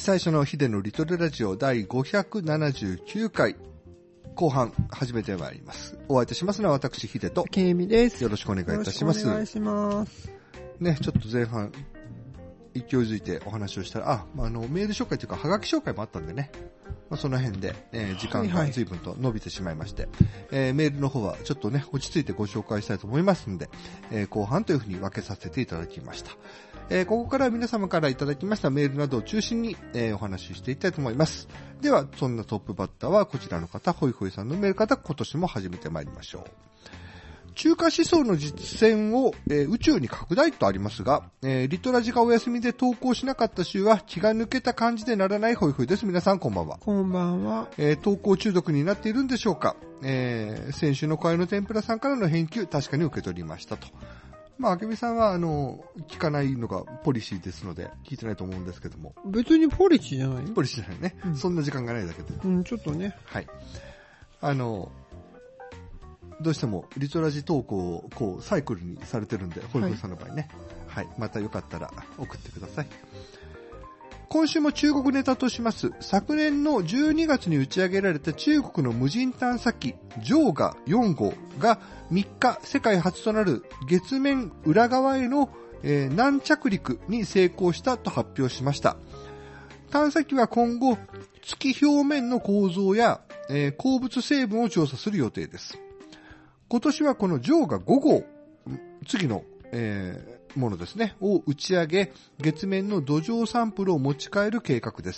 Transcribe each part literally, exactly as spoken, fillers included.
最初のヒデのリトルラジオ第ごひゃくななじゅうきゅうかい後半始めてまいります。お会いいたしますのは私ヒデとケイミです。 よろしくお願いいたします。 よろしくお願いします。 ね、ちょっと前半勢いづいてお話をしたら、あ、まあ、あのメール紹介というかハガキ紹介もあったんでね、まあ、その辺で、えー、時間が随分と伸びてしまいまして、はいはい、えー、メールの方はちょっとね落ち着いてご紹介したいと思いますので、えー、後半というふうに分けさせていただきました。えー、ここからは皆様からいただきましたメールなどを中心に、えー、お話ししていきたいと思います。ではそんなトップバッターはこちらの方、ホイホイさんのメール方、今年も始めてまいりましょう。中華思想の実践を、えー、宇宙に拡大とありますが、えー、リトラジがお休みで投稿しなかった週は気が抜けた感じでならないホイホイです。皆さんこんばんは。 こんばんは。 えー、投稿中毒になっているんでしょうか。えー、先週の小屋の天ぷらさんからの返球、確かに受け取りましたと。まあ、あけびさんは、あの、聞かないのがポリシーですので、聞いてないと思うんですけども。 別にポリシーじゃないポリシーじゃないね、うん。そんな時間がないだけで。 うん、ちょっとね。 はい。あの、どうしてもリトラジ投稿をこうサイクルにされてるんで、ホイホイさんの場合ね、はい。はい。またよかったら送ってください。今週も中国ネタとします。昨年のじゅうにがつに打ち上げられた中国の無人探査機ジョーガよん号がみっか世界初となる月面裏側への、えー、軟着陸に成功したと発表しました。探査機は今後月表面の構造や、えー、鉱物成分を調査する予定です。今年はこのジョーガご号、次の、えーものですね、を打ち上げ、月面の土壌サンプルを持ち帰る計画です。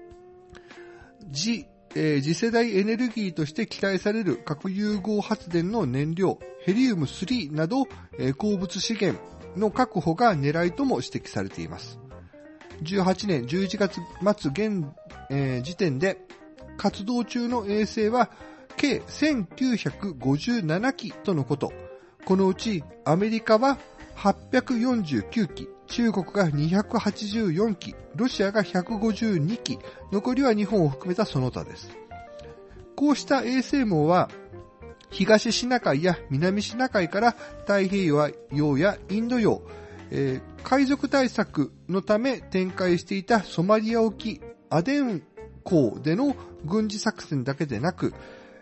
次、えー、次世代エネルギーとして期待される核融合発電の燃料、ヘリウムスリーなど、えー、鉱物資源の確保が狙いとも指摘されています。じゅうはちねんじゅういちがつ末現、えー、時点で活動中の衛星は計せんきゅうひゃくごじゅうななきとのこと。このうちアメリカははっぴゃくよんじゅうきゅうき、中国がにひゃくはちじゅうよんき、ロシアがひゃくごじゅうにき、残りは日本を含めたその他です。こうした衛星網は、東シナ海や南シナ海から太平洋やインド洋、えー、海賊対策のため展開していたソマリア沖アデン港での軍事作戦だけでなく、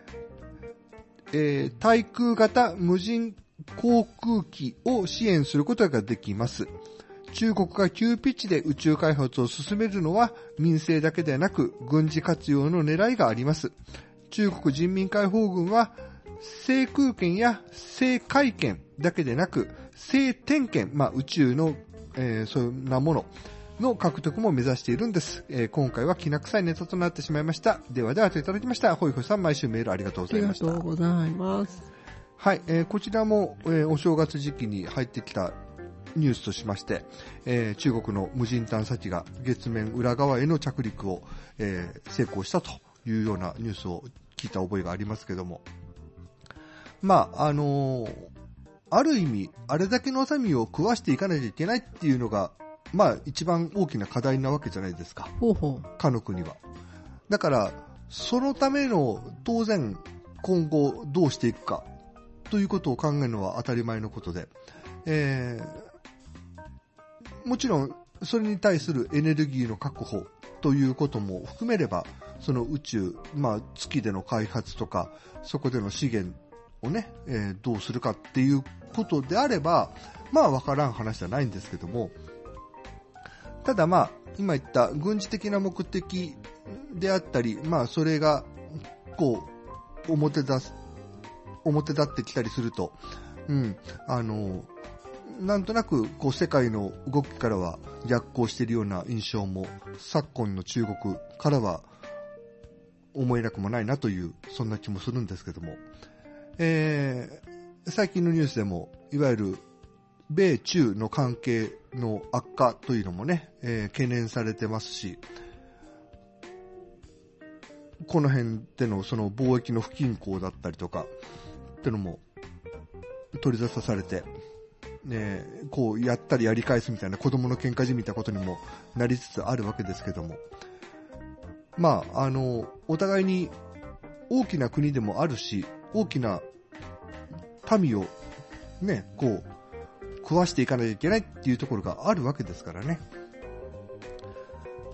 えー、対空型無人航空機を支援することができます。中国が急ピッチで宇宙開発を進めるのは民生だけでなく軍事活用の狙いがあります。中国人民解放軍は制空権や制海権だけでなく制天権、まあ宇宙の、えー、そんなものの獲得も目指しているんです。えー、今回はきな臭いネタとなってしまいました。ではではといただきました。ホイホイさん、毎週メールありがとうございました。 ありがとうございます。 はい、えー、こちらも、えー、お正月時期に入ってきたニュースとしまして、えー、中国の無人探査機が月面裏側への着陸を、えー、成功したというようなニュースを聞いた覚えがありますけども、まああのー、ある意味あれだけの民を食わしていかなきゃいけないっていうのがまあ一番大きな課題なわけじゃないですか。 ほうほう。 かの国は。だからそのための当然今後どうしていくかということを考えるのは当たり前のことで、えー、もちろんそれに対するエネルギーの確保ということも含めれば、その宇宙、まあ月での開発とかそこでの資源をね、えー、どうするかっていうことであれば、まあわからん話じゃないんですけども、ただまあ今言った軍事的な目的であったり、まあそれがこう表出す表立ってきたりすると、うん、あのなんとなくこう世界の動きからは逆行しているような印象も昨今の中国からは思えなくもないなというそんな気もするんですけども、えー、最近のニュースでもいわゆる米中の関係の悪化というのもね、えー、懸念されてますし、この辺でのその貿易の不均衡だったりとかってのも取り沙汰されて、ね、こうやったりやり返すみたいな子供の喧嘩じみたことにもなりつつあるわけですけども、まああのお互いに大きな国でもあるし、大きな民をねこう食わしていかなきゃいけないっていうところがあるわけですからね。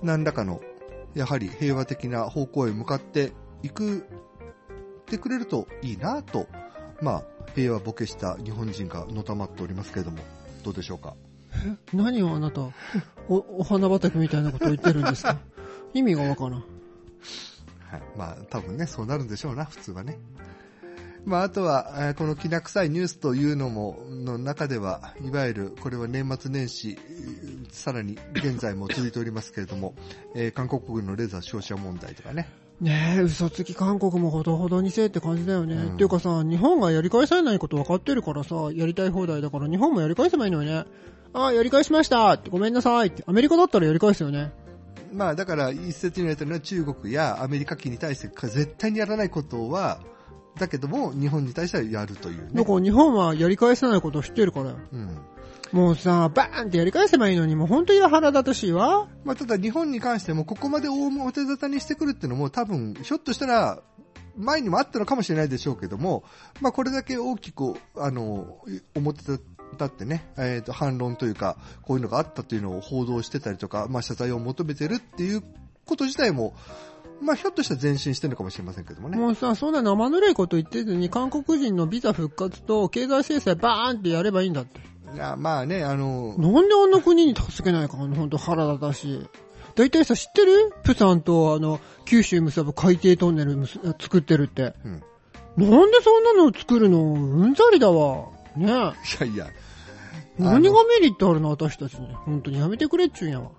何らかのやはり平和的な方向へ向かっていくってくれるといいなと、まあ平和ボケした日本人がのたまっておりますけれども、どうでしょうか。 何をあなた お, お花畑みたいなことを言ってるんですか。意味がわからん。 はい、まあ多分ねそうなるんでしょうな、普通はね。まああとはこのきな臭いニュースというのもの中では、いわゆるこれは年末年始さらに現在も続いておりますけれども、えー、韓国軍のレーザー照射問題とかね。 ねえ、嘘つき韓国もほどほどにせえって感じだよね、うん、っていうかさ、日本がやり返されないこと分かってるからさ、やりたい放題だから日本もやり返せばいいのよね。ああ、やり返しましたって、ごめんなさいって。アメリカだったらやり返すよね。まあだから一説に言われてるのは、中国やアメリカ機に対して絶対にやらないことはだけども日本に対してはやるというね。 だから日本はやり返せないことを知ってるからよ、うん、もうさバーンってやり返せばいいのに、もう本当に腹立たしいわ。 まあただ日本に関してもここまで大表沙汰にしてくるっていうのも、多分ひょっとしたら前にもあったのかもしれないでしょうけども、まあこれだけ大きくあの表立ってね、えーと反論というかこういうのがあったというのを報道してたりとか、まあ謝罪を求めてるっていうこと自体も、まあひょっとしたら前進してるのかもしれませんけどもね。 もうさ、そんな生ぬるいこと言ってずに、韓国人のビザ復活と経済制裁バーンってやればいいんだって。 いやまあね、あのなんであんな国に助けないか、本当腹立たしい。だいたいさ、知ってる？プサンとあの九州結ぶ海底トンネル作ってるって、うん、なんでそんなの作るのうんざりだわね。いやいや、 何がメリットあるの私たちに。本当にやめてくれっちゅうんやわ。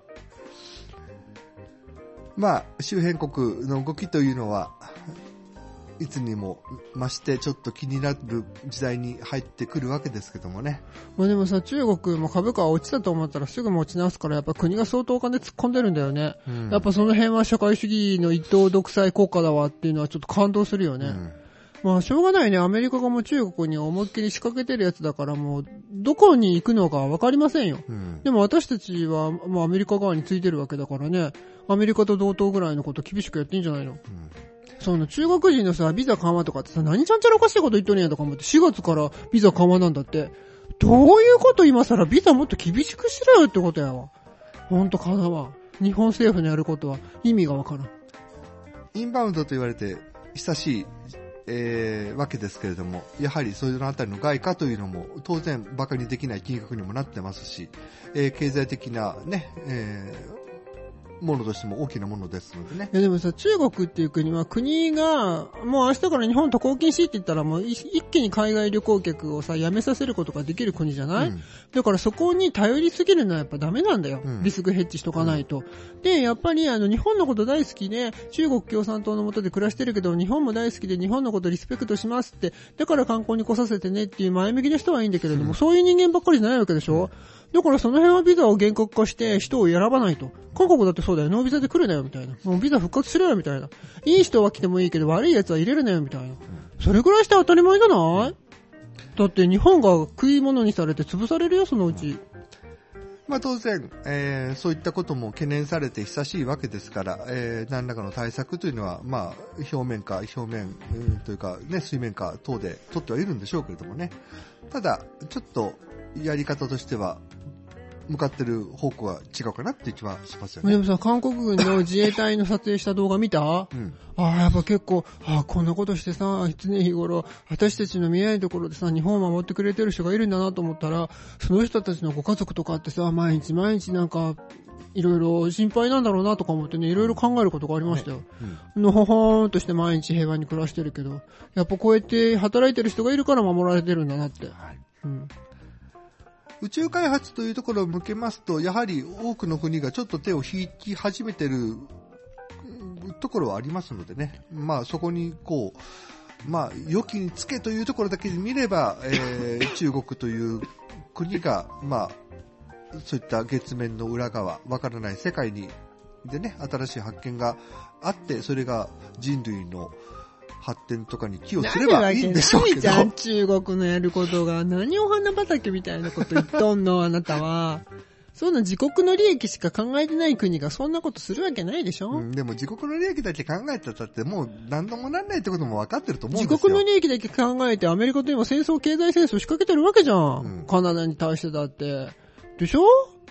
まあ周辺国の動きというのはいつにも増してちょっと気になる時代に入ってくるわけですけどもね。 まあでもさ、中国も株価は落ちたと思ったらすぐ持ち直すから、やっぱ国が相当お金突っ込んでるんだよね、うん、やっぱその辺は社会主義の一党独裁国家だわっていうのはちょっと感動するよね、うん、まあしょうがないね。アメリカがもう中国に思いっきり仕掛けてるやつだから、もうどこに行くのかわかりませんよ、うん、でも私たちはもうアメリカ側についてるわけだからね、アメリカと同等ぐらいのこと厳しくやっていいんじゃないの、うん、その中国人のさ、ビザ緩和とかってさ、何ちゃんちゃらおかしいこと言っとるんやとか思って、しがつからビザ緩和なんだって。どういうこと今更ビザもっと厳しくしろよってことやわ。ほんとかなわ。日本政府のやることは意味がわからん。 インバウンドと言われて久しい、えー、わけですけれども、やはりそういうのあたりの外貨というのも当然バカにできない金額にもなってますし、えー、経済的なね、えーものとしても大きなものですのでね。 いやでもさ、中国っていう国は国がもう明日から日本渡航禁止って言ったらもう一気に海外旅行客をさやめさせることができる国じゃない、うん、だからそこに頼りすぎるのはやっぱダメなんだよ、うん、リスクヘッジしとかないと、うん、でやっぱりあの日本のこと大好きで中国共産党の下で暮らしてるけど日本も大好きで日本のことリスペクトしますって、だから観光に来させてねっていう前向きな人はいいんだけれども、うん、そういう人間ばっかりじゃないわけでしょ、うん、だからその辺はビザを厳格化して人を選ばないと。韓国だってそうだよ。ノービザで来るなよみたいな。もうビザ復活しろよみたいな。いい人は来てもいいけど悪い奴は入れるなよみたいな。それぐらいして当たり前じゃない？だって日本が食い物にされて潰されるよそのうち。 まあ当然、えー、そういったことも懸念されて久しいわけですから、えー、何らかの対策というのは、まあ表面下、表面、うん、というかね、水面下等で取ってはいるんでしょうけれどもね。ただ、ちょっとやり方としては、向かってる方向は違うかなって気はしますよね。 でもさ、韓国軍の自衛隊の撮影した動画見た？うん、ああ、やっぱ結構、ああ、こんなことしてさ、常日頃、私たちの見えないところでさ、日本を守ってくれてる人がいるんだなと思ったら、その人たちのご家族とかってさ、毎日毎日なんか、いろいろ心配なんだろうなとか思ってね、いろいろ考えることがありましたよ。うん、のほほーんとして毎日平和に暮らしてるけど、やっぱこうやって働いてる人がいるから守られてるんだなって。はい、うん、 宇宙開発というところを向けますと、やはり多くの国がちょっと手を引き始めてるところはありますのでね。まあそこにこう、まあ良きにつけというところだけで見れば、えー、中国という国が、まあそういった月面の裏側、わからない世界に、でね、新しい発見があって、それが人類の発展とかに寄与すればいいんでしょうけど。 何じゃん、中国のやることが。何お花畑みたいなこと言っとんの、あなたは。そんな自国の利益しか考えてない国がそんなことするわけないでしょ、うん、 でも自国の利益だけ考えてたってもう何度もなんないってことも分かってると思うんですよ。 自国の利益だけ考えてアメリカと今戦争、経済戦争仕掛けてるわけじゃん。うん、カナダに対してだって。でしょ？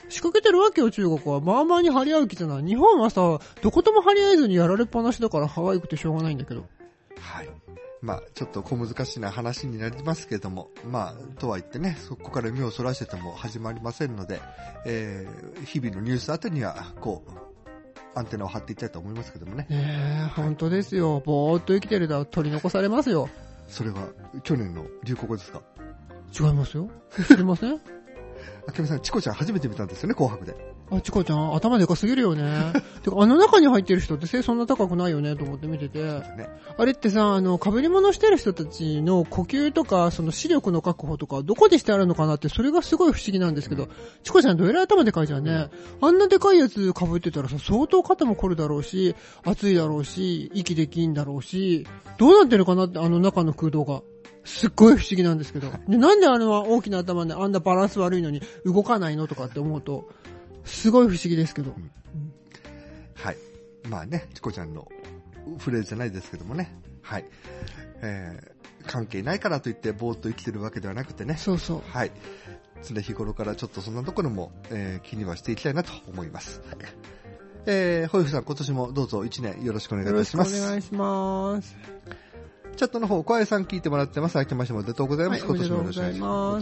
仕掛けてるわけよ、中国は。まあまあに張り合う気じゃない。日本はさ、どことも張り合えずにやられっぱなしだから可愛くてしょうがないんだけど。 はい。まあ、ちょっと小難しいな話になりますけども、まあ、とは言ってね、そこから目をそらしてても始まりませんので、えー、日々のニュースあたりには、こう、アンテナを張っていきたいと思いますけどもね。 ねえ、本当ですよ。ぼーっと生きてると取り残されますよ。 それは、去年の流行語ですか？ 違いますよ。知りません？ あけみさん、チコちゃん初めて見たんですよね、紅白で。 あ、チコちゃん、頭でかすぎるよね。てか、あの中に入ってる人って背そんな高くないよね、と思って見てて。ね、あれってさ、あの、被り物してる人たちの呼吸とか、その視力の確保とか、どこでしてあるのかなって、それがすごい不思議なんですけど、うん、チコちゃんどえらい頭でかいじゃんね。うん、あんなでかいやつ被ってたらさ、相当肩も凝るだろうし、暑いだろうし、息できんだろうし、どうなってるかなって、あの中の空洞が。すっごい不思議なんですけど。で、なんであの大きな頭であんなバランス悪いのに動かないのとかって思うと、すごい不思議ですけど。うん、 はい。まあね、チコちゃんのフレーズじゃないですけどもね。はい。えー、関係ないからといってぼーっと生きてるわけではなくてね。 そうそう。 はい。常日頃からちょっとそんなところも、えー、気にはしていきたいなと思います。えー、ホイフさん今年もどうぞ一年よろしくお願いいたします。 よろしくお願いします。 チャットの方、小林さん聞いてもらってます。明けましておめでとうございます。はい、今年もよろしくお願いします。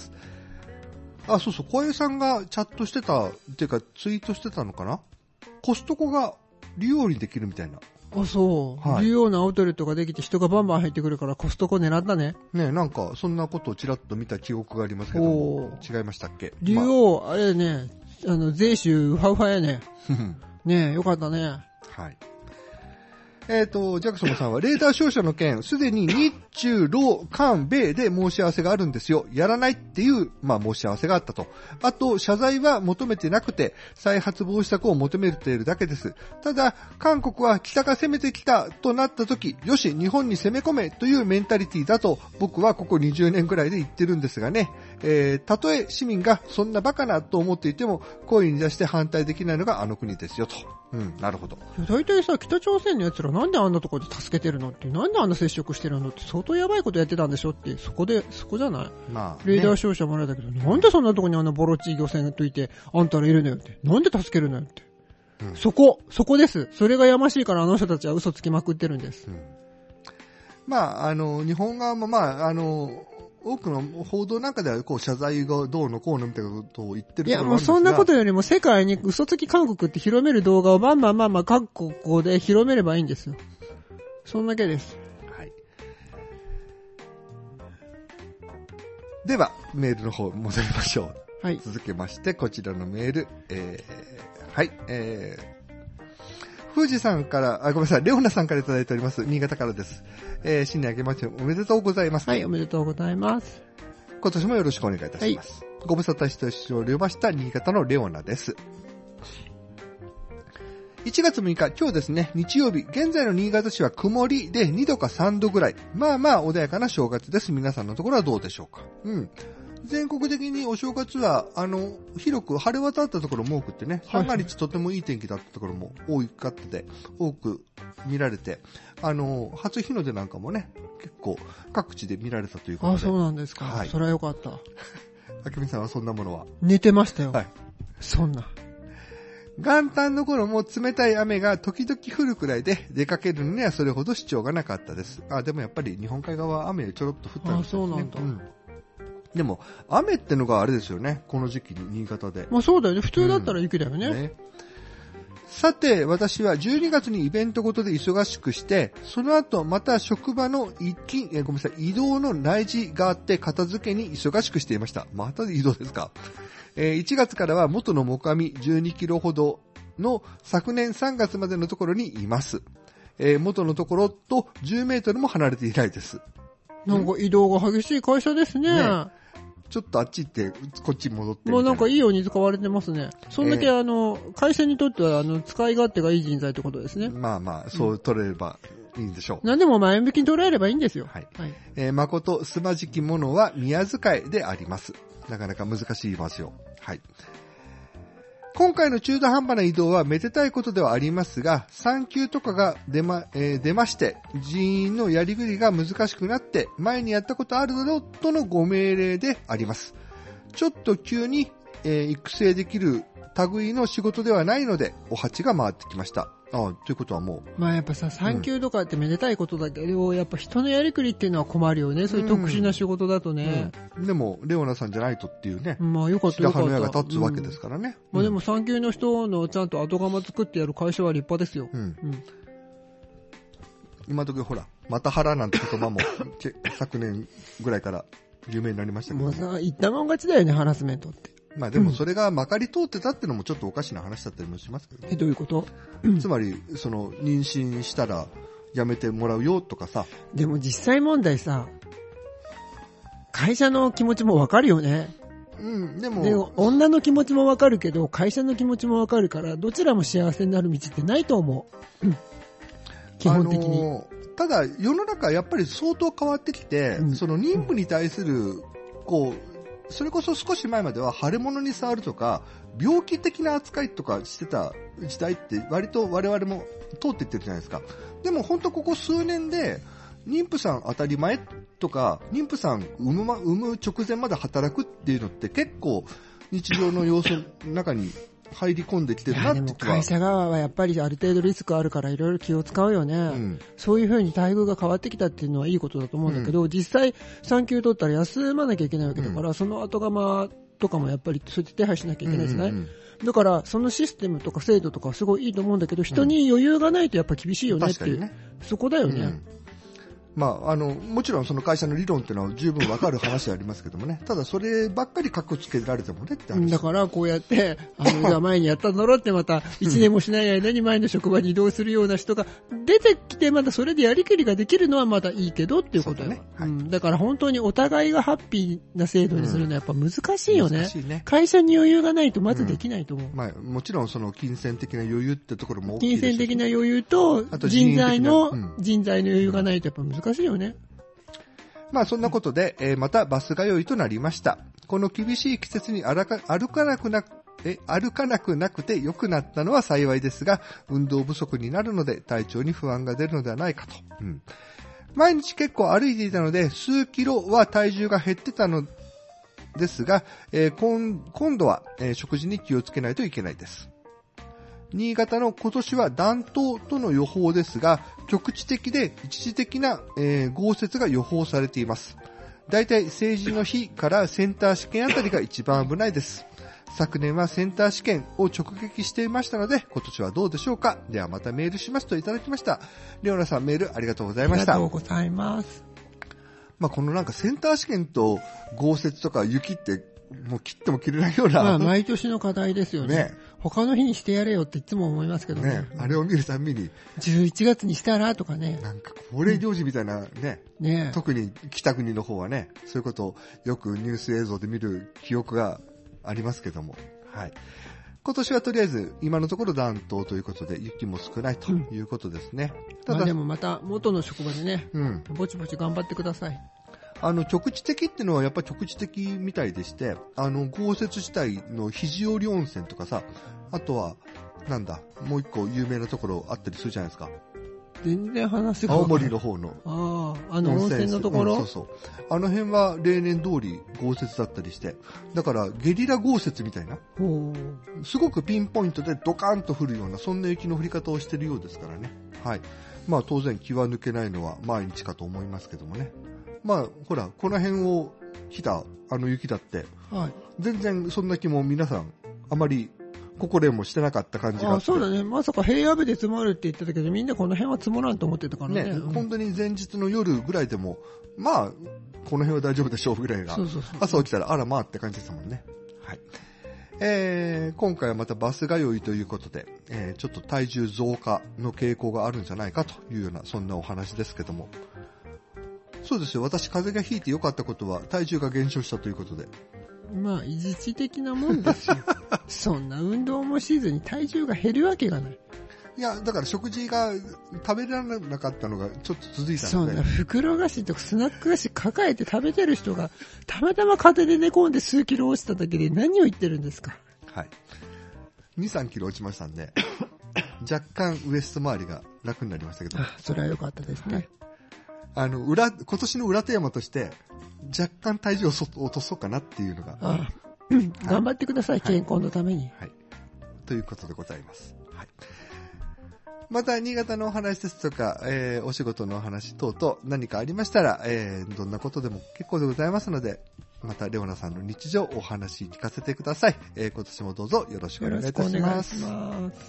あ、そうそう、小林さんがチャットしてた、っていうかツイートしてたのかな？コストコが利用にできるみたいな。 あ、そう。はい、利用のアウトレットができて人がバンバン入ってくるからコストコ狙ったね。 ねえ、なんかそんなことをちらっと見た記憶がありますけども、違いましたっけ？ 利用、まあ、あれね、あの、税収ウハウハやね。ねえ、よかったね。 はい。えっ、ー、と、ジャクソンさんは、レーダー照射の件、すでに日中、ロ韓、米で申し合わせがあるんですよ。やらないっていう、まあ、申し合わせがあったと。あと、謝罪は求めてなくて、再発防止策を求めているだけです。ただ、韓国は北が攻めてきたとなった時、よし、日本に攻め込めというメンタリティだと、僕はここにじゅうねんぐらいで言ってるんですがね。えー、たとえ市民がそんなバカなと思っていても、声に出して反対できないのがあの国ですよと。うん、なるほど。 大体さ、北朝鮮の奴らなんであんなところで助けてるのって、なんであんな接触してるのって相当やばいことやってたんでしょって、そこで、そこじゃない？まあ、ね、レーダー照射もあれだけど、なんでそんなとこにあんなボロチ漁船といて、あんたらいるのよって。なんで助けるのよって。うん、そこ、そこです。それがやましいからあの人たちは嘘つきまくってるんです。うん、 まあ、あの、日本側もまあ、あの、多くの報道なんかではこう謝罪がどうのこうのみたいなことを言ってるところがあるんですが、いやもうそんなことよりも世界に嘘つき韓国って広める動画をバンバンバンバン各国で広めればいいんですよ。そんだけです。はい。 ではメールの方戻りましょう。 はい。 続けましてこちらのメール、えー、はい、えー。富士さんから、あ、ごめんなさい、レオナさんからいただいております。新潟からです。えー、新年明けましておめでとうございます。 はい、おめでとうございます。 今年もよろしくお願いいたします。はい、ご無沙汰しておりました、新潟のレオナです。いちがつむいか、今日ですね、日曜日、現在の新潟市は曇りでにどかさんどぐらい。まあまあ穏やかな正月です。皆さんのところはどうでしょうか。うん。全国的にお正月は、あの、広く晴れ渡ったところも多くってね、三が日とてもいい天気だったところも多かったで、多く見られて、あの、初日の出なんかもね、結構各地で見られたということで。 あ、そうなんですか。はい。それはよかった。 あけみさんはそんなものは？ 寝てましたよ。 はい。 そんな。 元旦の頃も冷たい雨が時々降るくらいで出かけるのにはそれほど主張がなかったです。あ、でもやっぱり日本海側は雨ちょろっと降ったんですね。 あ、そうなんだ。うん、 でも、雨ってのがあれですよね。この時期に新潟で。 まあそうだよね。普通だったら雪だよね。うん、ね。 さて、私はじゅうにがつにイベントごとで忙しくして、その後また職場の一気、え、ごめんなさい、移動の内示があって片付けに忙しくしていました。また移動ですか。えー、いちがつからは元の最上じゅうにキロほどの昨年さんがつまでのところにいます。えー、元のところとじゅうメートルも離れていないです。 なんか移動が激しい会社ですね。ね、 ちょっとあっち行ってこっちに戻ってみたいな。 もうなんかいいように使われてますね。そんだけ、えー、あの会社にとってはあの使い勝手がいい人材ってことですね。 まあまあそう取れればいいんでしょう。 うん、何でも前向きに捉えればいいんですよ。 はい。はい、えー、誠すまじきものは宮遣いであります。なかなか難しい言いますよ。はい。今回の中途半端な移動はめでたいことではありますが、産休とかが出ま、えー、出まして、人員のやりくりが難しくなって、前にやったことあるだろうとのご命令であります。ちょっと急にえー、育成できる類の仕事ではないので、お鉢が回ってきました。ああ、ということはもう。 まあやっぱさ、産休とかってめでたいことだけど、うん、やっぱ人のやりくりっていうのは困るよね。そういう特殊な仕事だとね。 うんうん、でも、レオナさんじゃないとっていうね。 まあよかったよかった。 白羽の矢が立つわけですからね。うん、 まあでも産休の人のちゃんと後釜作ってやる会社は立派ですよ。うん。うん、 今時ほら、また腹なんて言葉も昨年ぐらいから有名になりましたけど。 もうさ、言ったもん勝ちだよね、ハラスメントって。 まあでもそれがまかり通ってたってのもちょっとおかしな話だったりもしますけど、ね、 え、どういうこと？ つまり、その、妊娠したらやめてもらうよとかさ。 でも実際問題さ、会社の気持ちもわかるよね。 うん、でも。 でも、女の気持ちもわかるけど、会社の気持ちもわかるから、どちらも幸せになる道ってないと思う。うん。基本的に。あのー、ただ、世の中やっぱり相当変わってきて、うん、その妊婦に対する、こう、それこそ少し前までは腫れ物に触るとか病気的な扱いとかしてた時代って割と我々も通っていってるじゃないですか。でも本当ここ数年で妊婦さん当たり前とか妊婦さん産む、ま、産む直前まで働くっていうのって結構日常の要素の中に入り込んできてるなって気は。 でも会社側はやっぱりある程度リスクあるからいろいろ気を使うよね、うん、そういう風に待遇が変わってきたっていうのはいいことだと思うんだけど、うん、実際産休取ったら休まなきゃいけないわけだから、うん、その後釜とかもやっぱりそうやって手配しなきゃいけないじゃない、うんうんうん、だからそのシステムとか制度とかすごいいいと思うんだけど、人に余裕がないとやっぱ厳しいよねっていう、うん、ね、そこだよね、うん、 まあ、あの、もちろんその会社の理論っていうのは十分わかる話でありますけどもね。ただそればっかりカッコつけられてもねって話。 だからこうやって、あの、じゃあ前にやったんだろってまた一年もしない間に前の職場に移動するような人が出てきて、またそれでやりくりができるのはまだいいけどっていうことだね。はい、うん。だから本当にお互いがハッピーな制度にするのはやっぱ難しいよね。うん、難しいね。会社に余裕がないとまずできないと思う。うん、 まあもちろんその金銭的な余裕ってところも大きいですし。 金銭的な余裕と人材の、うん、人材の余裕がないとやっぱ難しいよね。 まあそんなことで、えー、またバス通いとなりました。この厳しい季節に歩か、歩かなくな、え、歩かなくなくて良くなったのは幸いですが、運動不足になるので体調に不安が出るのではないかと。うん、毎日結構歩いていたので、数キロは体重が減ってたのですが、えー、今、今度は、えー、食事に気をつけないといけないです。新潟の今年は暖冬との予報ですが、局地的で一時的な、えー、豪雪が予報されています。だいたい成人の日からセンター試験あたりが一番危ないです。昨年はセンター試験を直撃していましたので、今年はどうでしょうか。ではまたメールしますといただきました。レオナさんメールありがとうございました。 ありがとうございます。 まあ、このなんかセンター試験と豪雪とか雪ってもう切っても切れないような。 まあ、毎年の課題ですよね。ね、他の日にしてやれよっていつも思いますけどね。ね、 あれを見るたびに。 じゅういちがつにしたらとかね。 なんか恒例行事みたいなね。うん、ね、特に北国の方はね、そういうことをよくニュース映像で見る記憶がありますけども。はい。今年はとりあえず今のところ暖冬ということで雪も少ないということですね。 うん、ただ、まあ、でもまた元の職場でね、うん、ぼちぼち頑張ってください。 あの、局地的っていうのはやっぱり局地的みたいでして、あの、豪雪地帯の肘折温泉とかさ、あとは、なんだ、もう一個有名なところあったりするじゃないですか。 全然話が。 青森の方の。 ああ、あの温泉のところ、 うん、そうそう。あの辺は例年通り豪雪だったりして、だからゲリラ豪雪みたいな。すごくピンポイントでドカーンと降るような、そんな雪の降り方をしてるようですからね。はい。まあ当然気は抜けないのは毎日かと思いますけどもね。まあ、ほら、この辺を来たあの雪だって、はい、全然そんな気も皆さん、あまり心得もしてなかった感じがあって。 あ、そうだね。まさか平野部で積もるって言ってたけど、みんなこの辺は積もらんと思ってたからね。ね、 うん、本当に前日の夜ぐらいでも、まあ、この辺は大丈夫でしょうぐらいが、そうそうそう、朝起きたら、あらまあって感じですもんね。はい。えー、今回はまたバス通いということで、えー、ちょっと体重増加の傾向があるんじゃないかというような、そんなお話ですけども。そうですよ。私、風邪がひいて良かったことは、体重が減少したということで。 まあ、一時的なもんですよ。そんな運動もしずに体重が減るわけがない。 いや、だから食事が食べられなかったのがちょっと続いたので。 そんな袋菓子とかスナック菓子抱えて食べてる人が、たまたま風邪で寝込んで数キロ落ちただけで何を言ってるんですか。 はい。に、さんキロ落ちましたんで、若干ウエスト周りが楽になりましたけど。 あ、それは良かったですね。はい、 あの、裏、今年の裏テーマとして、若干体重を落とそうかなっていうのが。 ああ、 うん、頑張ってください、はい、健康のために、 はい。ということでございます。はい。また、新潟のお話ですとか、えー、お仕事のお話等々何かありましたら、えー、どんなことでも結構でございますので、また、レオナさんの日常お話聞かせてください。えー、今年もどうぞよろしくお願いいたします。よろしくお願いします。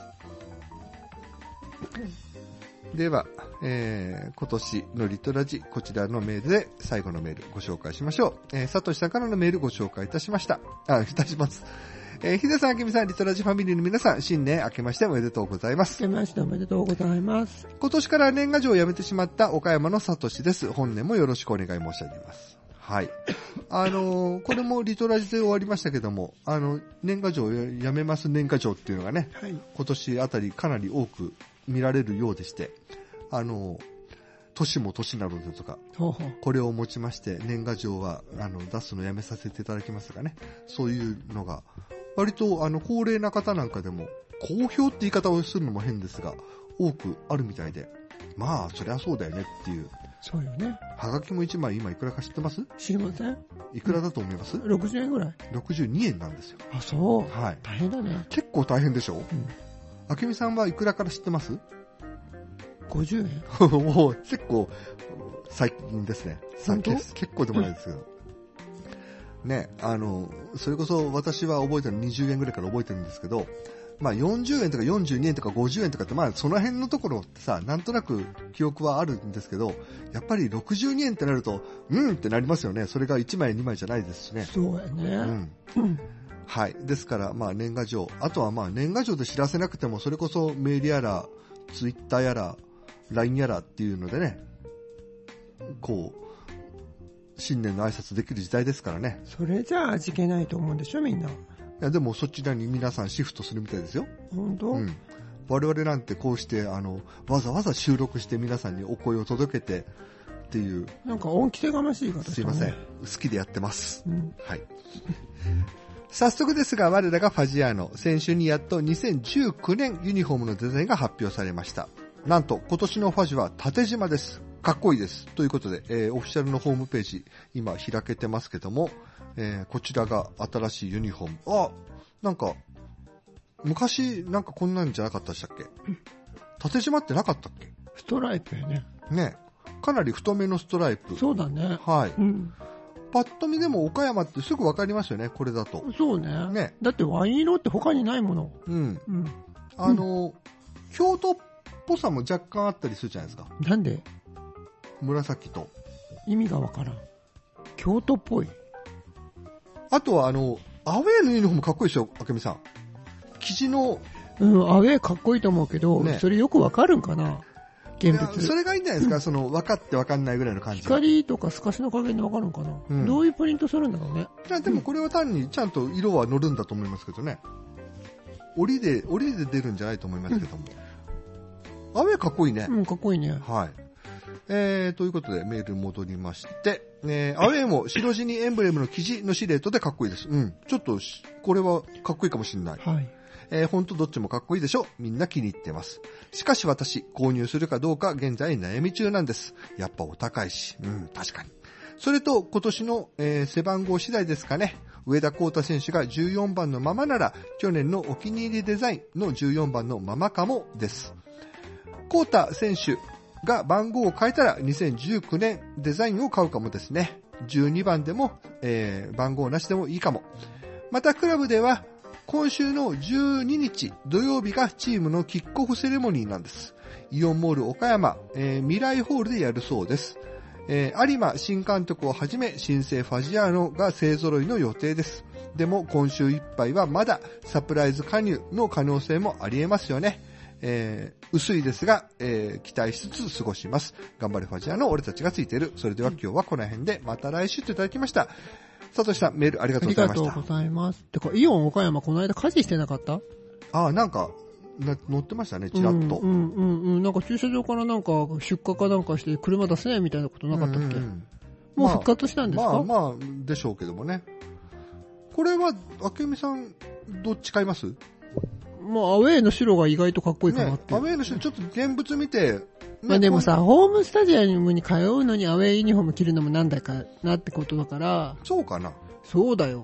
では、えー、今年のリトラジ、こちらのメールで最後のメールご紹介しましょう。えー、サトシさんからのメールご紹介いたしました。あ、いたします。えー、ヒデさん、アケミさん、リトラジファミリーの皆さん、新年明けましておめでとうございます。 明けましておめでとうございます。 今年から年賀状をやめてしまった岡山のサトシです。本年もよろしくお願い申し上げます。はい。あのー、これもリトラジで終わりましたけども、あの、年賀状をやめます年賀状っていうのがね、はい、今年あたりかなり多く見られるようでして、あの、年も年なのでとか、ほうほう、これをもちまして年賀状はあの出すのやめさせていただきますがね、そういうのが割とあの高齢な方なんかでも好評って言い方をするのも変ですが多くあるみたいで、まあそりゃそうだよねっていう。 そうよね。 はがきもいちまい今いくらか知ってます？ 知りません。 いくらだと思います？ ろくじゅうえんぐらい。 ろくじゅうにえんなんですよ。 あ、そう。 はい。 大変だね。 結構大変でしょ。うん。あけみさんはいくらから知ってます？ ごじゅうえん。 もう結構最近ですね。結構でもないですけど。ね、あの、それこそ私は覚えてるのにじゅうえんぐらいから覚えてるんですけど、まあよんじゅうえんとかよんじゅうにえんとかごじゅうえんとかってまあその辺のところってさ、なんとなく記憶はあるんですけど、やっぱりろくじゅうにえんってなると、うんってなりますよね。それがいちまいにまいじゃないですしね。 そうやね。うん。うんはい。ですから、まあ年賀状。あとはまあ年賀状で知らせなくても、それこそメールやら、ツイッターやら、ライン やらっていうのでね、こう、新年の挨拶できる時代ですからね。 それじゃあ味気ないと思うんでしょ、みんな。いや、でもそちらに皆さんシフトするみたいですよ。 本当？ うん。我々なんてこうして、あの、わざわざ収録して皆さんにお声を届けてっていう。 なんか恩着せがましい方、ね、 すいません。好きでやってます。 うん、 はい。早速ですが、我らがファジアーノ、先週にやっとにせんじゅうきゅうねんユニフォームのデザインが発表されました。なんと今年のファジは縦縞です。かっこいいです。ということで、えー、オフィシャルのホームページ、今開けてますけども、えー、こちらが新しいユニフォーム。あ、なんか、昔なんかこんなんじゃなかったでしたっけ？縦縞ってなかったっけ？ ストライプやね。 ね。かなり太めのストライプ。 そうだね。 はい。 うん、 パッと見でも岡山ってすぐわかりますよね、これだと。 そうね。 ね。 だってワイン色って他にないもの。 うん。うん、あの、うん、京都っぽさも若干あったりするじゃないですか。 なんで？ 紫と。 意味がわからん。京都っぽい。 あとはあの、アウェーのユニフォームかっこいいですよ、あけみさん。生地の。 うん、アウェーかっこいいと思うけど、ね、それよくわかるんかな？現物。 それがいいんじゃないですか、うん、その、分かって分かんないぐらいの感じ。 光とか透かしの加減で分かるのかな、うん、どういうプリントするんだろうね。 いや、でもこれは単にちゃんと色は乗るんだと思いますけどね。折りで、折りで出るんじゃないと思いますけども。うん、アウェーかっこいいね。 うん、かっこいいね。 はい。えー、ということでメール戻りまして、えー、アウェーも白地にエンブレムの生地のシルエットでかっこいいです。うん。ちょっと、これはかっこいいかもしれない。 はい。 えー、ほんとどっちもかっこいいでしょ。みんな気に入ってます。しかし私、購入するかどうか現在悩み中なんです。やっぱお高いし。うん、確かに。それと、今年の、えー、背番号次第ですかね。上田幸太選手がじゅうよんばんのままなら、去年のお気に入りデザインのじゅうよんばんのままかもです。幸太選手が番号を変えたらにせんじゅうきゅうねんデザインを買うかもですね。じゅうにばんでも、えー、番号なしでもいいかも。またクラブでは今週のじゅうににち土曜日がチームのキックオフセレモニーなんです。イオンモール岡山、えー、未来ホールでやるそうです。えー、有馬新監督をはじめ新生ファジアーノが勢揃いの予定です。でも今週いっぱいはまだサプライズ加入の可能性もありえますよね。えー、薄いですが、えー、期待しつつ過ごします。頑張れファジアの俺たちがついている。それでは今日はこの辺でまた来週といただきました。佐藤さんメールありがとうございました。 ありがとうございます。てかイオン岡山この間火事してなかった？ ああ、なんかな乗ってましたね、ちらっと。 うんうんうん、なんか駐車場からなんか出荷かなんかして車出せないみたいなことなかったっけ？うんうん、もう復活したんですか？ まあまあ、まあ、でしょうけどもね。これは明美さんどっち買います？ もうアウェーの白が意外とかっこいいかなって。 ね、アウェーの白ちょっと現物見て、ね、 まあでもさ、ホームスタジアムに通うのにアウェーユニフォーム着るのもなんだかなってことだから。 そうかな。 そうだよ。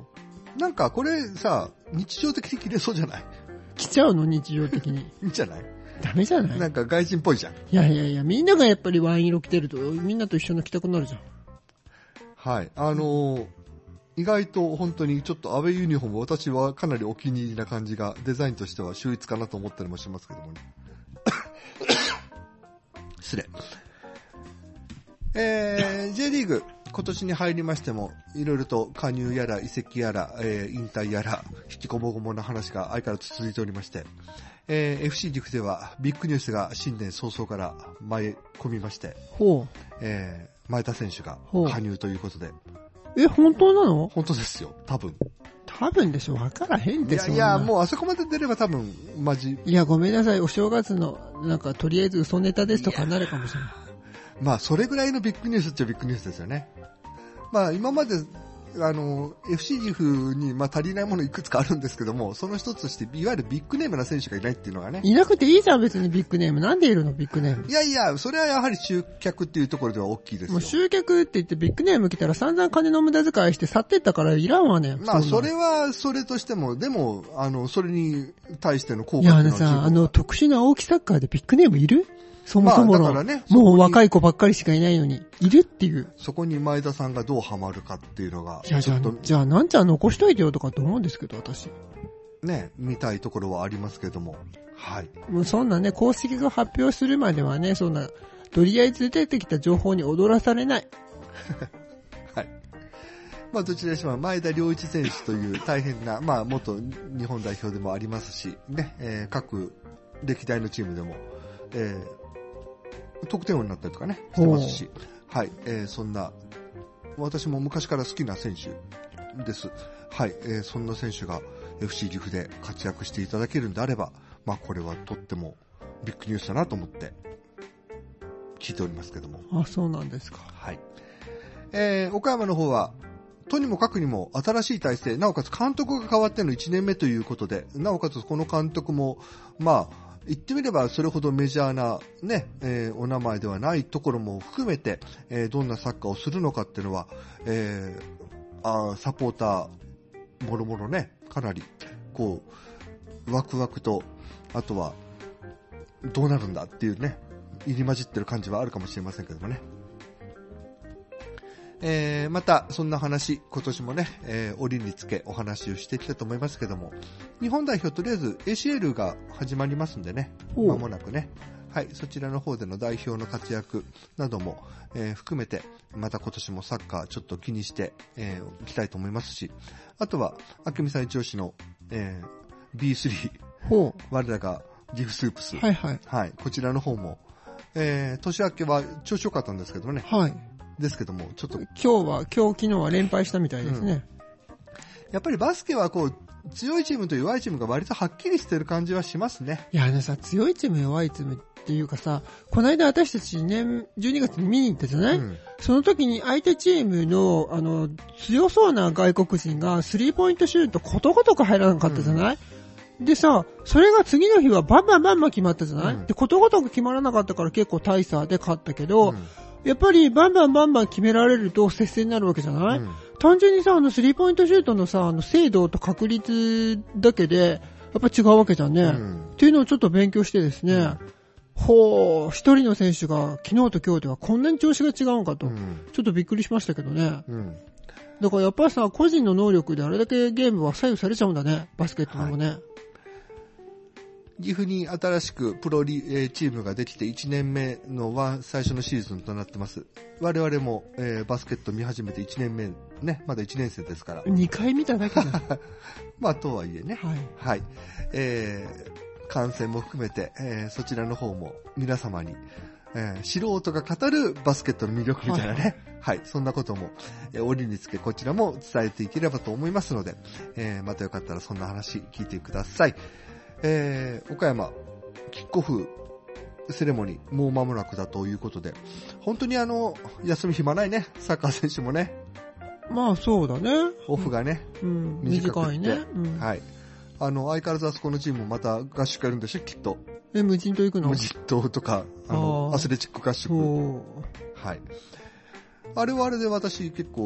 なんかこれさ、日常的に着れそうじゃない？ 着ちゃうの日常的に。 いいんじゃない？ ダメじゃない？ なんか外人っぽいじゃん。 いやいやいや、みんながやっぱりワイン色着てると、みんなと一緒の着たくなるじゃん。 はい。あのー、意外と本当にちょっとアウェイユニフォーム、私はかなりお気に入りな感じが、デザインとしては秀逸かなと思ったりもしますけどもね。失礼。えー、J リーグ、今年に入りましても、いろいろと加入やら移籍やら、えー、引退やら、引きこもごもの話が相変わらず続いておりまして、えー、エフシー 岐阜ではビッグニュースが新年早々から舞い込みまして、 ほう。 えー、前田選手が加入ということで。 え、本当なの？ 本当ですよ、多分。 多分でしょ、わからへんでしょ。 いやいや、もうあそこまで出れば多分、マジ。 いや、ごめんなさい、お正月の、なんか、とりあえず嘘ネタですとかなるかもしれない。 まあ、それぐらいのビッグニュースっちゃビッグニュースですよね。まあ、今まで、あの、エフシー 岐阜に、まあ、足りないものいくつかあるんですけども、その一つとして、いわゆるビッグネームな選手がいないっていうのがね。 いなくていいじゃん、別にビッグネーム。なんでいるの、ビッグネーム。 いやいや、それはやはり集客っていうところでは大きいですよ。 もう集客って言ってビッグネーム来たら散々金の無駄遣いして去ってったからいらんわね。 まあ、それは、それとしても、でも、あの、それに対しての効果っていうのはや、あのさ、あの、特殊な大きサッカーでビッグネームいる？そもそもの、 まあだからね、 もう若い子ばっかりしかいないのに、いるっていう。 そこに前田さんがどうハマるかっていうのが、 いや、じゃあ、じゃあ、なんちゃん残しといてよとかと思うんですけど、私。 ね、見たいところはありますけども。はい。 もうそんなね、公式が発表するまではね、そんな、とりあえず出てきた情報に踊らされない。 はい。まあ、どちらにしても前田良一選手という大変な、まあ、元日本代表でもありますし、ね、えー、各歴代のチームでも、えー、得点王になったりとかね、してますし、はい、えー、そんな、私も昔から好きな選手です。はい、えー、そんな選手が エフシー 岐阜で活躍していただけるんであれば、まあこれはとってもビッグニュースだなと思って聞いておりますけども。 あ、そうなんですか。 はい。えー、岡山の方は、とにもかくにも新しい体制、なおかつ監督が変わってのいちねんめということで、なおかつこの監督も、まあ、言ってみればそれほどメジャーなね、えー、お名前ではないところも含めて、えー、どんなサッカーをするのかっていうのは、えー、あサポーターもろもろね、かなりこうワクワクと、あとはどうなるんだっていうね、入り混じってる感じはあるかもしれませんけどもね。えー、またそんな話、今年もね、えー、折につけお話をしていきたいと思いますけども、日本代表とりあえず エーシーエル が始まりますんでね、間もなくね、はい、そちらの方での代表の活躍なども、えー、含めて、また今年もサッカーちょっと気にして、えー、いきたいと思いますし、あとは、明美さん一押しの、えー、ビースリー、 ほう。 我らがギフスープス、 はいはい。 はい、こちらの方も、えー、年明けは調子良かったんですけどね、 はい。 ですけども、ちょっと。 今日は、今日昨日は連敗したみたいですね。うん、 やっぱりバスケはこう、強いチームと弱いチームが割とはっきりしてる感じはしますね。 いや、あのさ、強いチーム弱いチームっていうかさ、この間私たち年、じゅうにがつに見に行ったじゃない、うん、その時に相手チームの、あの、強そうな外国人がスリーポイントシュートことごとく入らなかったじゃない、うん、でさ、それが次の日はバンバンバンバン決まったじゃない、うん、で、ことごとく決まらなかったから結構大差で勝ったけど、うん、やっぱりバンバンバンバン決められると接戦になるわけじゃない、うん、単純にさ、あのスリーポイントシュートのさ、あの精度と確率だけで、やっぱ違うわけじゃんね、うん。っていうのをちょっと勉強してですね、うん、ほう、一人の選手が昨日と今日ではこんなに調子が違うんかと、うん、ちょっとびっくりしましたけどね。うん、だからやっぱりさ、個人の能力であれだけゲームは左右されちゃうんだね、バスケットもね。はい、 岐阜に新しくプロリ、えー、チームができていちねんめのは最初のシーズンとなってます。我々も、えー、バスケット見始めていちねんめ、ね、まだいちねん生ですから。 にかい見ただけだ。 まあ、とはいえね。 はい。 はい。えー、観戦も含めて、えー、そちらの方も皆様に、えー、素人が語るバスケットの魅力みたいなね。はい。はい、そんなことも、えー、折につけこちらも伝えていければと思いますので、えー、またよかったらそんな話聞いてください。えー、岡山、キックオフセレモニー、もう間もなくだということで、本当にあの、休み暇ないね、サッカー選手もね。 まあそうだね。 オフがね、 うん、短いね、うん。 はい。あの、相変わらずあそこのチームもまた合宿やるんでしょ、きっと。 え、無人島行くの？ 無人島とか、あの、アスレチック合宿。はい。あれはあれで私結構、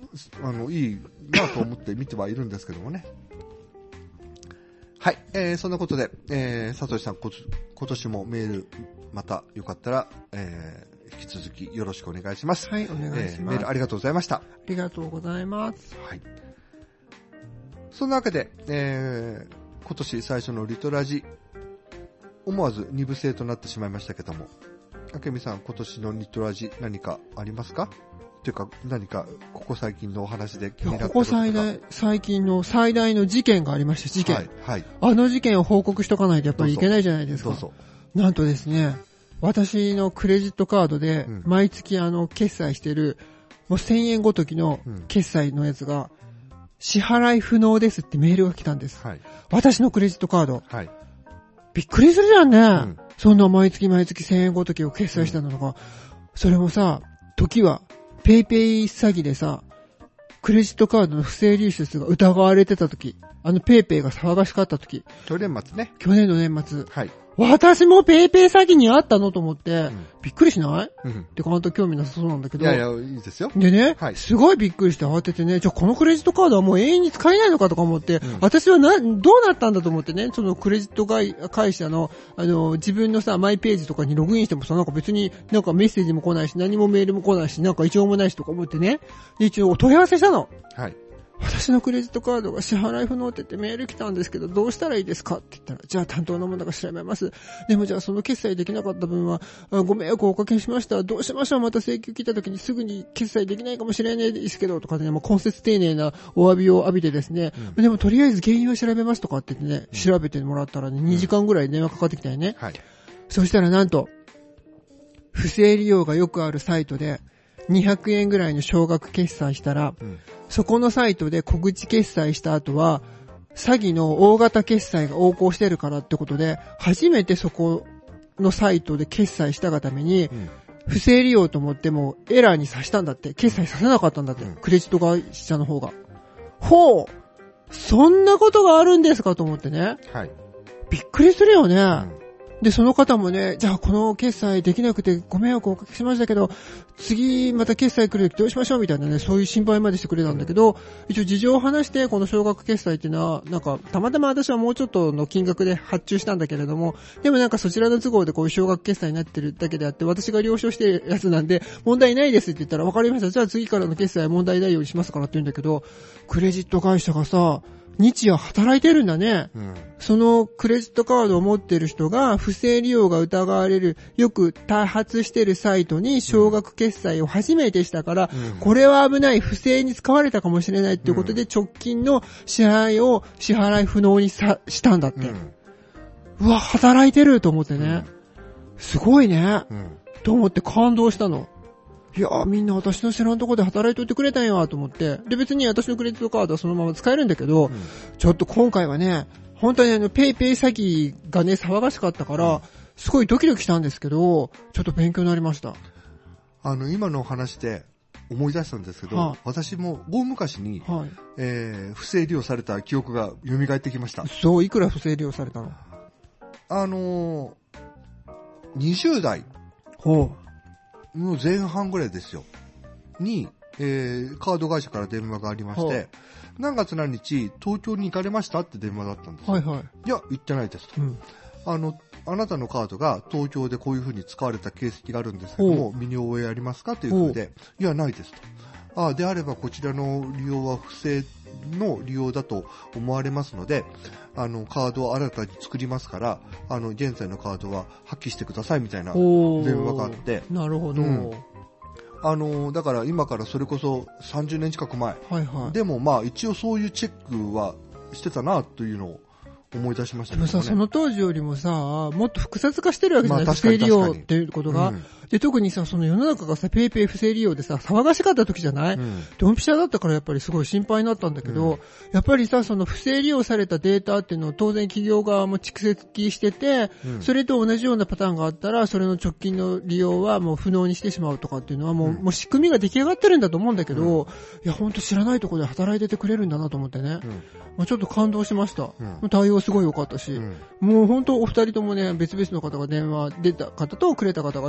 あの、いいなと思って見てはいるんですけどもね。はい、えー、そんなことで、えー、佐藤さん、こ今年もメール、またよかったら、えー、引き続きよろしくお願いします。 はい、お願いします。えー、 メールありがとうございました。ありがとうございます。 はい。そんなわけで、えー、今年最初のリトラジ、思わず二部制となってしまいましたけども、あけみさん、今年のリトラジ何かありますか？というか、何か、ここ最近のお話で気になってることが。ここ最大、 最近の最大の事件がありました、事件。 はい、はい。 あの事件を報告しとかないとやっぱりいけないじゃないですか。 どうぞ。 なんとですね、私のクレジットカードで、毎月あの、決済してる、もうせんえんごときの決済のやつが、支払い不能ですってメールが来たんです。はい。私のクレジットカード。はい。びっくりするじゃんね。うん、そんな毎月毎月せんえんごときを決済したのが、うん、それもさ、時は、ペイペイ詐欺でさ、クレジットカードの不正流出が疑われてた時、あのペイペイが騒がしかった時。 去年末ね。 去年の年末。 はい。 私もペイペイ詐欺にあったのと思って、うん、びっくりしない？ うん。 ってかあんた興味なさそうなんだけど。 いやいや、いいですよ。 でね、 はい、 すごいびっくりして慌ててね、じゃあこのクレジットカードはもう永遠に使えないのかとか思って、うん、私はな、どうなったんだと思ってね、そのクレジット会社の、あの、自分のさ、マイページとかにログインしてもさ、なんか別になんかメッセージも来ないし、何もメールも来ないし、なんか異常もないしとか思ってね、で一応問い合わせしたの。 はい。 私のクレジットカードが支払い不能って言ってメール来たんですけど、どうしたらいいですかって言ったら、じゃあ担当の者が調べます。でもじゃあその決済できなかった分は、ご迷惑をおかけしました。どうしましょう？また請求来た時にすぐに決済できないかもしれないですけど、とかね、もう根節丁寧なお詫びを浴びてですね、うん、でもとりあえず原因を調べますとかって言ってね、うん、調べてもらったらね、にじかんぐらい電話かかってきたよね。はい。そしたらなんと、不正利用がよくあるサイトで、にひゃくえんぐらいの少額決済したら、うん、そこのサイトで小口決済した後は、詐欺の大型決済が横行してるからってことで、初めてそこのサイトで決済したがために、うん、不正利用と思ってもエラーにさしたんだって、決済させなかったんだって、うん、クレジット会社の方が。ほう！そんなことがあるんですかと思ってね。はい。びっくりするよね。うんで、その方もね、じゃあこの決済できなくてご迷惑をおかけしましたけど、次また決済来るときどうしましょうみたいなね、そういう心配までしてくれたんだけど、一応事情を話して、この少額決済っていうのは、なんか、たまたま私はもうちょっとの金額で発注したんだけれども、でもなんかそちらの都合でこういう少額決済になってるだけであって、私が了承してるやつなんで、問題ないですって言ったら、わかりました。じゃあ次からの決済は問題ないようにしますからって言うんだけど、クレジット会社がさ、日夜働いてるんだね、うん。そのクレジットカードを持ってる人が不正利用が疑われる、よく多発してるサイトに少額決済を初めてしたから、うん、これは危ない、不正に使われたかもしれないっていうことで直近の支払いを支払い不能にさしたんだって。うん、うわ、働いてると思ってね。うん、すごいね、うん。と思って感動したの。いやーみんな私の知らんとこで働いといてくれたんやと思って。で別に私のクレジットカードはそのまま使えるんだけど、うん、ちょっと今回はね、本当にあのペイペイ詐欺がね騒がしかったから、うん、すごいドキドキしたんですけど、ちょっと勉強になりました。 あの今の話で思い出したんですけど、はあ、私も大昔に、はい、えー、不正利用された記憶が蘇ってきました。 そう、いくら不正利用されたの？ あのー、にじゅう代。 ほう。 の前半ぐらいですよ。に、えー、カード会社から電話がありまして、何月何日東京に行かれましたって電話だったんですよ。 はいはい。 いや、行ってないですと。うん、あの、あなたのカードが東京でこういう風に使われた形跡があるんですけども、身に覚えありますかという風で、いや、ないですと。ああ、であればこちらの利用は不正の利用だと思われますので、あの、カードを新たに作りますから、あの、現在のカードは破棄してくださいみたいな電話があって。 なるほど。うん、 あの、だから今からそれこそさんじゅうねん近く前。 はいはい。 でもまあ一応そういうチェックはしてたなというのを思い出しましたね。 でもさ、その当時よりもさ、もっと複雑化してるわけじゃない、まあ、不正利用っていうことが、うん。で、特にさ、その世の中がさ、ペイペイ不正利用でさ、騒がしかった時じゃない、うん、ドンピシャだったからやっぱりすごい心配になったんだけど、うん、やっぱりさ、その不正利用されたデータっていうのを当然企業側も蓄積してて、うん、それと同じようなパターンがあったら、それの直近の利用はもう不能にしてしまうとかっていうのはもう、うん、もう仕組みが出来上がってるんだと思うんだけど、うん、いや、ほんと知らないところで働いててくれるんだなと思ってね。うん、まあ、ちょっと感動しました。うん、対応すごい良かったし、うん、もうほんとお二人ともね、別々の方が電話出た方とくれた方がいたんだけど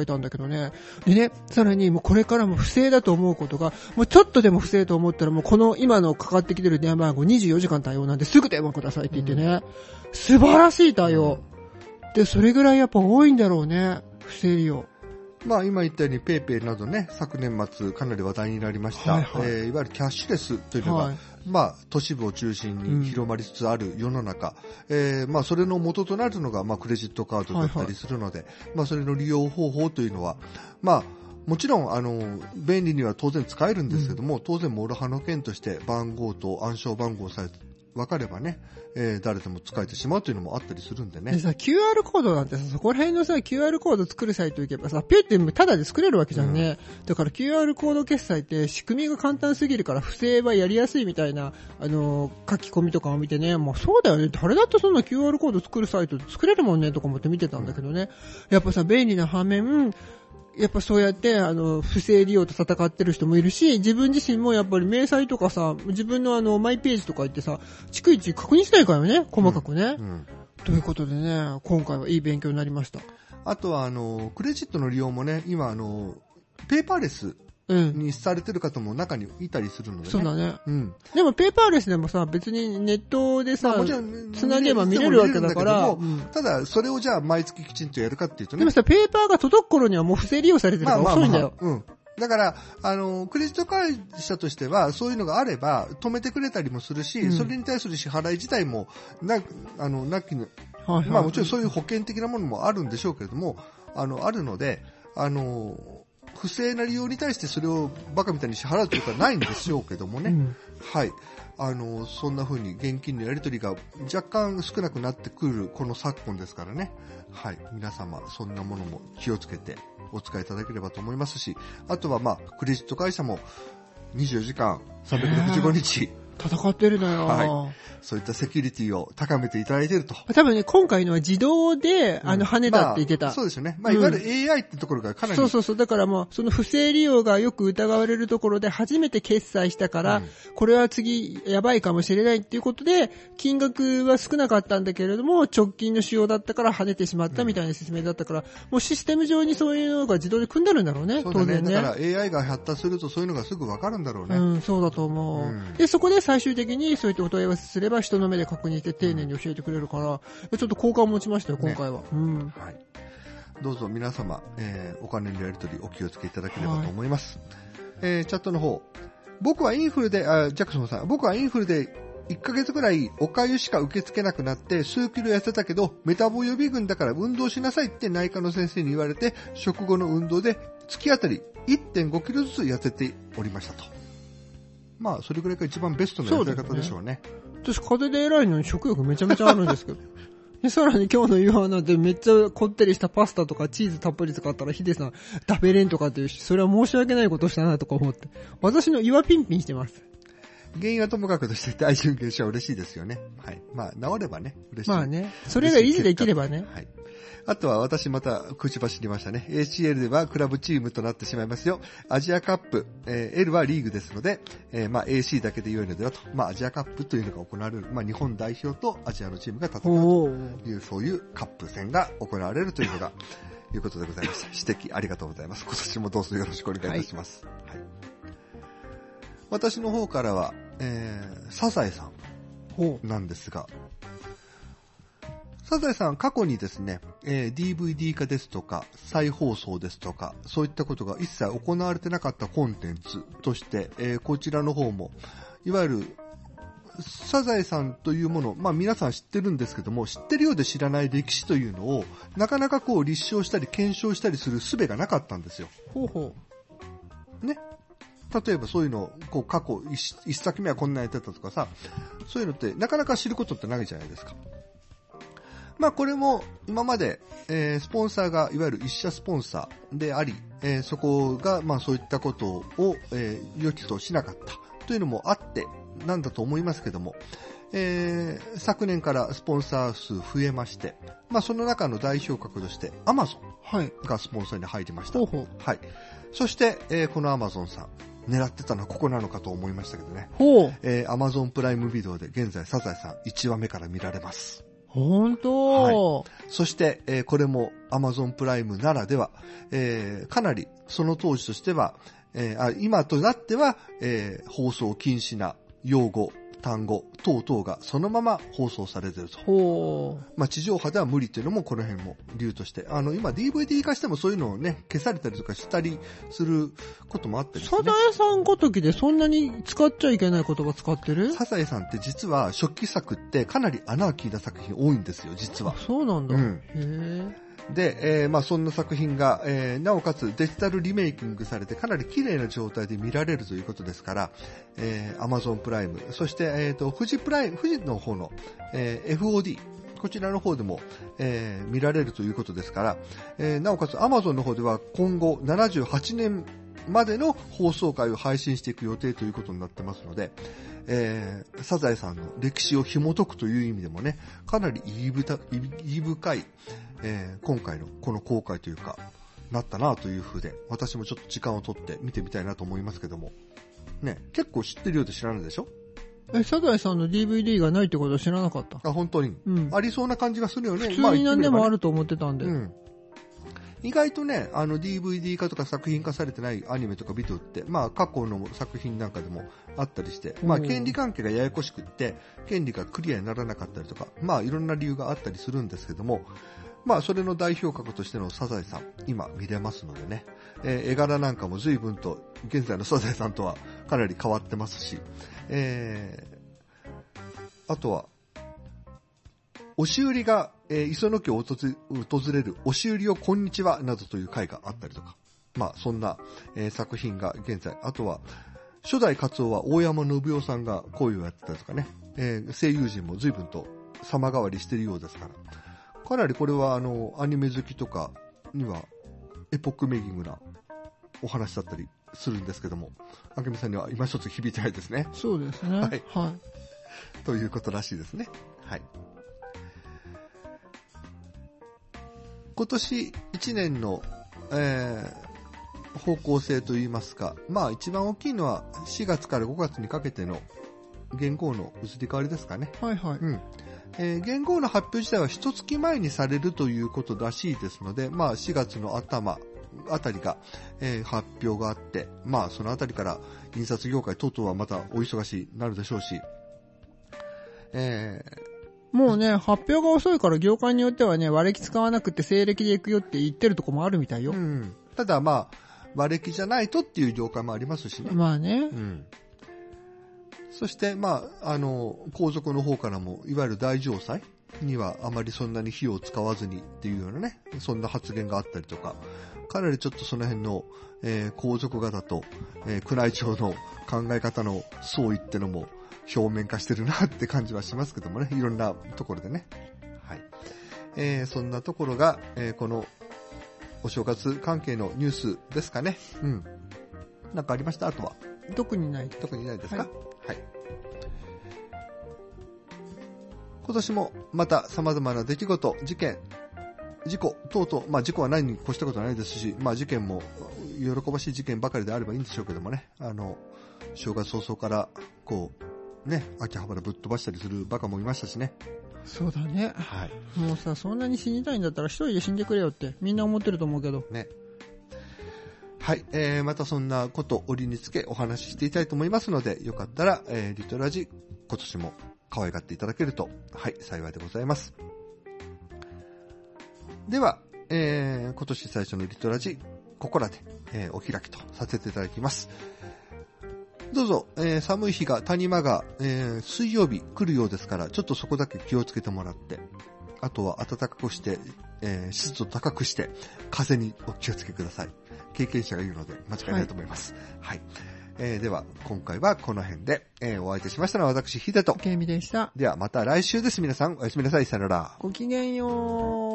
ね。でね、さらにもうこれからも不正だと思うことが、もうちょっとでも不正と思ったらもうこの今のかかってきてる電話番号にじゅうよじかん対応なんですぐ電話くださいって言ってね。うん、素晴らしい対応。で、それぐらいやっぱ多いんだろうね。不正利用。 まあ今言ったようにペイペイなどね、昨年末かなり話題になりました。はいはい、えー、いわゆるキャッシュレスというのが、はい、まあ都市部を中心に広まりつつある世の中、うん、えー、まあそれの元となるのがまあクレジットカードだったりするので、はいはい、まあそれの利用方法というのは、まあもちろんあの便利には当然使えるんですけども、うん、当然モルハの件として番号と暗証番号さえ分かればね、えー、誰でも使えてしまうというのもあったりするんでね。 でさ、キューアール コードなんてさ、そこら辺のさ、キューアール コード作るサイト行けばさ、ピュってタダで作れるわけじゃんね。うん、だから キューアール コード決済って仕組みが簡単すぎるから不正はやりやすいみたいな、あのー、書き込みとかを見てね、もうそうだよね。誰だってそんな キューアール コード作るサイト作れるもんねとか思って見てたんだけどね。うん、やっぱさ、便利な反面、やっぱそうやって、あの、不正利用と戦ってる人もいるし、自分自身もやっぱり明細とかさ、自分のあの、マイページとか言ってさ、逐一確認しないからね、細かくね。うんうん、ということでね、今回はいい勉強になりました。 あとは、あの、クレジットの利用もね、今、あの、ペーパーレスにされてる方も中にいたりするのでね。 そうだね。うん。でもペーパーレスでもさ、別にネットでさ、まあ、もちろんつなげば見れるわけだから。 うん、ただ、それをじゃあ毎月きちんとやるかっていうとね。 でもさ、ペーパーが届く頃にはもう不正利用されてるから遅いんだよ。 まあまあまあ、うん。だから、あの、クレジット会社としては、そういうのがあれば、止めてくれたりもするし、うん、それに対する支払い自体も、な、あの、なきの、はいはい、まあもちろんそういう保険的なものもあるんでしょうけれども、あの、あるので、あの、不正な利用に対してそれをバカみたいに支払うということはないんでしょうけどもね。うん、はい。あの、そんな風に現金のやり取りが若干少なくなってくるこの昨今ですからね。はい。皆様、そんなものも気をつけてお使いいただければと思いますし、あとはまあ、クレジット会社もにじゅうよじかんさんびゃくろくじゅうごにち、 戦ってるのよ。 はい。そういったセキュリティを高めていただいていると。 多分ね、今回のは自動で、うん、あの、跳ねたって言ってた。まあ、 そうですよね。まあ、いわゆる エーアイ ってところがかなり、 うん、そうそうそう。だからもう、その不正利用がよく疑われるところで初めて決済したから、うん、これは次やばいかもしれないっていうことで、金額は少なかったんだけれども、直近の仕様だったから跳ねてしまったみたいな説明だったから、うん、もうシステム上にそういうのが自動で組んでるんだろうね、 そうだね、 当然ね。 だから エーアイ が発達するとそういうのがすぐわかるんだろうね。 うん、そうだと思う。うん、で、そこで最終的にそういったお問い合わせすれば人の目で確認して丁寧に教えてくれるから、ちょっと好感を持ちましたよ、今回は。ね、うん。はい。 どうぞ皆様、えー、お金のやり取りお気をつけいただければと思います。はい、えー、チャットの方。僕はインフルで、あ、ジャクソンさん、僕はインフルでいっかげつくらいお粥しか受け付けなくなって数キロ痩せたけど、メタボ予備軍だから運動しなさいって内科の先生に言われて、食後の運動で月あたり いってんごキロずつ痩せておりましたと。まあ、それぐらいが一番ベストな痩せ方でしょうね。 私、風邪で偉いのに食欲めちゃめちゃあるんですけど。で、さらに今日の夕飯なんてめっちゃこってりしたパスタとかチーズたっぷり使ったらヒデさん食べれんとかっていうし、それは申し訳ないことしたなとか思って。私の胃はピンピンしてます。 原因はともかくとして体重減少は嬉しいですよね。はい。まあ、治ればね、嬉しい。 まあね。それが維持できればね。はい。 あとは私また口走りましたね。エーシーエル ではクラブチームとなってしまいますよ。アジアカップ、えー、L はリーグですので、えー、まあ エーシー だけで良いのではと。まあアジアカップというのが行われる。まあ日本代表とアジアのチームが戦うという、そういうカップ戦が行われるというのが、いうことでございました。指摘ありがとうございます。今年もどうぞよろしくお願いいたします。はいはい、私の方からは、えー、サザエさんなんですが、サザエさん過去にですね、えー、ディーブイディー 化ですとか再放送ですとかそういったことが一切行われてなかったコンテンツとして、えー、こちらの方もいわゆるサザエさんというもの、まあ皆さん知ってるんですけども、知ってるようで知らない歴史というのをなかなかこう立証したり検証したりする術がなかったんですよ。 ほうほう。ね。例えばそういうのをこう過去一, 一作目はこんなやってたとかさ、そういうのってなかなか知ることってないじゃないですか。まあこれも今まで、えー、スポンサーがいわゆる一社スポンサーであり、えー、そこがまあそういったことを、えー、予期としなかったというのもあってなんだと思いますけども、えー、昨年からスポンサー数増えまして、まあその中の代表格としてアマゾンがスポンサーに入りました。 ほうほう。 はい。そして、えー、このアマゾンさん狙ってたのはここなのかと思いましたけどね。 ほう。 えー、アマゾンプライムビデオで現在サザエさんいちわめから見られます。 ほんと、 はい、そして、えー、これも Amazon プライムならでは、えー、かなりその当時としては、えー、あ今となっては、えー、放送禁止な用語、単語等々がそのまま放送されていると。 ほう。 まあ、地上波では無理っていうのもこの辺も理由として、あの今 ディーブイディー 化してもそういうのをね消されたりとかしたりすることもあったりですね。 サザエさんごときでそんなに使っちゃいけない言葉使ってる？ サザエさんって実は初期作ってかなりアナーキーな作品多いんですよ、実は。 そうなんだ。 うん、 へー。 で、えー、まあそんな作品が、えー、なおかつデジタルリメイキングされてかなり綺麗な状態で見られるということですから、えー、Amazon プライム、そして、えーと、富士プライム、富士の方の、えー、エフオーディー、こちらの方でも、えー、見られるということですから、えー、なおかつ Amazon の方では今後ななじゅうはちねんまでの放送回を配信していく予定ということになってますので、えー、サザエさんの歴史を紐解くという意味でもね、かなり意義深い、えー、今回のこの公開というかなったなという風で、私もちょっと時間を取って見てみたいなと思いますけどもね、結構知ってるようで知らないでしょ。 え、サザエさんの ディーブイディー がないってことは知らなかった。 あ、本当に、うん、ありそうな感じがするよね。 普通に何でもあると思ってたんで、 まあ、うん、意外とね、あの ディーブイディー 化とか作品化されてないアニメとかビデオって、まあ過去の作品なんかでもあったりして、まあ権利関係がややこしくって、権利がクリアにならなかったりとか、まあいろんな理由があったりするんですけども、まあそれの代表格としてのサザエさん、今見れますのでね、えー、絵柄なんかも随分と現在のサザエさんとはかなり変わってますし、えー、あとは、押し売りが、えー、磯野家を訪れる押し売りをこんにちはなどという回があったりとか、まあそんな、えー、作品が現在、あとは初代カツオは大山信代さんが声をやってたりとかね、えー、声優陣も随分と様変わりしているようですから、かなりこれはあのアニメ好きとかにはエポックメイキングなお話だったりするんですけども、あけみさんには今一つ響いてないですね。 そうですね。はい。はい、 ということらしいですね。はい。今年いちねんの、えー、方向性といいますか、まあ一番大きいのはしがつからごがつにかけての元号の移り変わりですかね。 はいはい。 うん。えー、元号の発表自体は一月前にされるということらしいですので、まあしがつの頭あたりが、えー、発表があって、まあそのあたりから印刷業界等々はまたお忙しいなるでしょうし、えーもうね、発表が遅いから業界によってはね、割り使わなくて西暦で行くよって言ってるとこもあるみたいよ。 うん、ただまあ、割りじゃないとっていう業界もありますしね。 まあね。 うん、そしてまあ、あの、皇族の方からも、いわゆる大城祭にはあまりそんなに費用を使わずにっていうようなね、そんな発言があったりとか、かなりちょっとその辺の、えー、皇族方と、えー、宮内庁の考え方の相違ってのも、表面化してるなって感じはしますけどもね、いろんなところでね。はい。えー、そんなところが、えー、このお正月関係のニュースですかね。うん。なんかありました？あとは。 特にない。 特にないですか？ はい。 はい。今年もまた様々な出来事、事件、事故等々、まあ事故は何に越したことはないですし、まあ事件も喜ばしい事件ばかりであればいいんでしょうけどもね、あの、正月早々からこう、ね、秋葉原ぶっ飛ばしたりするバカもいましたしね。 そうだね。 はい。 もうさ、そんなに死にたいんだったら一人で死んでくれよってみんな思ってると思うけど。 ね。はい、えー、またそんなこと折につけお話ししていきたいと思いますので、よかったら、えー、リトラジ今年も可愛がっていただけると、はい、幸いでございます。では、えー、今年最初のリトラジここらで、えー、お開きとさせていただきます。どうぞ、えー、寒い日が谷間が、えー、水曜日来るようですから、ちょっとそこだけ気をつけてもらって、あとは暖かくして、えー、湿度高くして、風にお気をつけください。経験者がいるので間違いないと思います。はい。はい、えー、では、今回はこの辺で、えー、お相手しましたのは私、ヒデと。 ケイミでした。 ではまた来週です。皆さん、おやすみなさい。さよなら。 ごきげんよう。